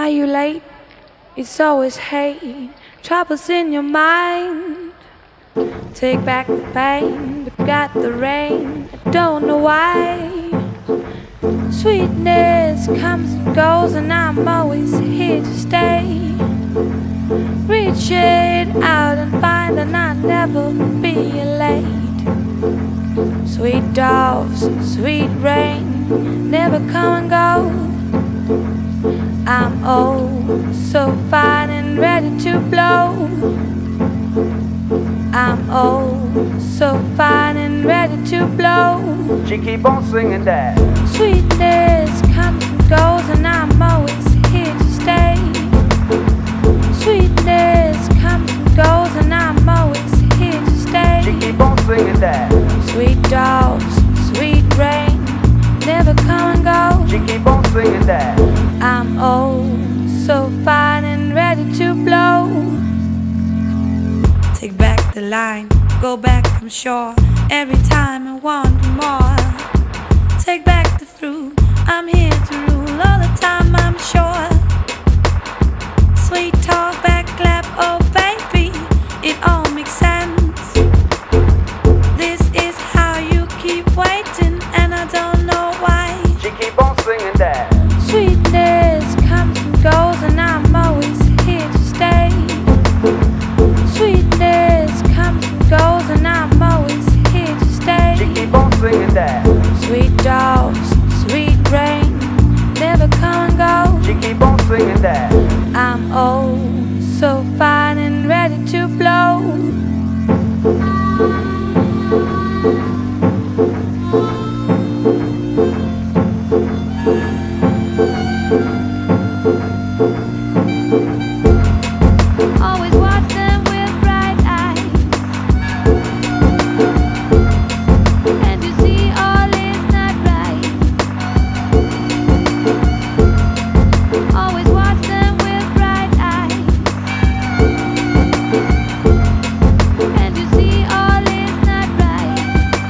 Are you late? It's always hate. Troubles in your mind. Take back the pain, but got the rain. I don't know why. Sweetness comes and goes, and I'm always here to stay. Reach it out and find that I'll never be late. Sweet doves, sweet rain, never come and go. I'm oh so fine and ready to blow. I'm oh so fine and ready to blow. She keep on singing that. Sweetness comes and goes, and I'm always here to stay. Sweetness comes and goes, and I'm always here to stay. She keep on singing that. Sweet doves, sweet rain, never come and go. She keep on singing that. I'm oh so fine and ready to blow. Take back the line, go back, I'm sure. Every time I want more. Take back the fruit, I'm here to rule all the time, I'm sure. Sweet talk, back clap, oh baby, it all makes sense. This is how you keep waiting, and I don't know why. She keep on singing that. Sweetness comes and goes, and I'm always here to stay. Sweetness comes and goes, and I'm always here to stay. She keep on singing that. Sweet doves, sweet rain, never come and go. She keep on singing that. I'm oh so fine and ready to blow. Always watch them with bright eyes, and you see all is not right. Always watch them with bright eyes, and you see all is not right.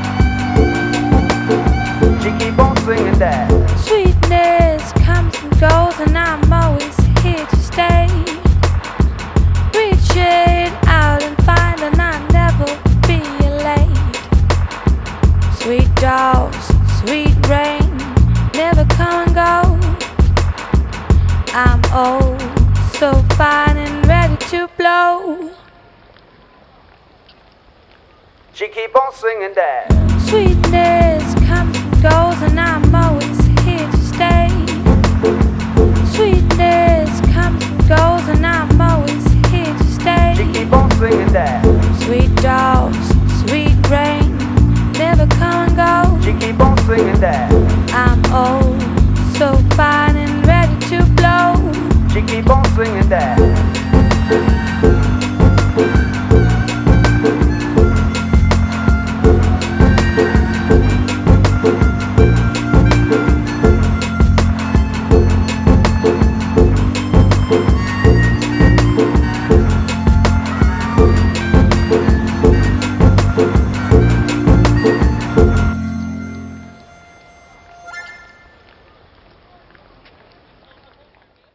She keep on singing that. Sweetness comes and goes, and I'm always here to stay. Reach it out and find that I'll never be late. Sweet doves, sweet rain, never come and go. I'm oh so fine and ready to blow. She keep on singing that. Sweetness comes and goes, and I'm always here to stay. Sweetness comes and goes, and I'm always here to stay. She keep on singing that. Sweet doves, sweet rain, never come and go. She keep on singing that.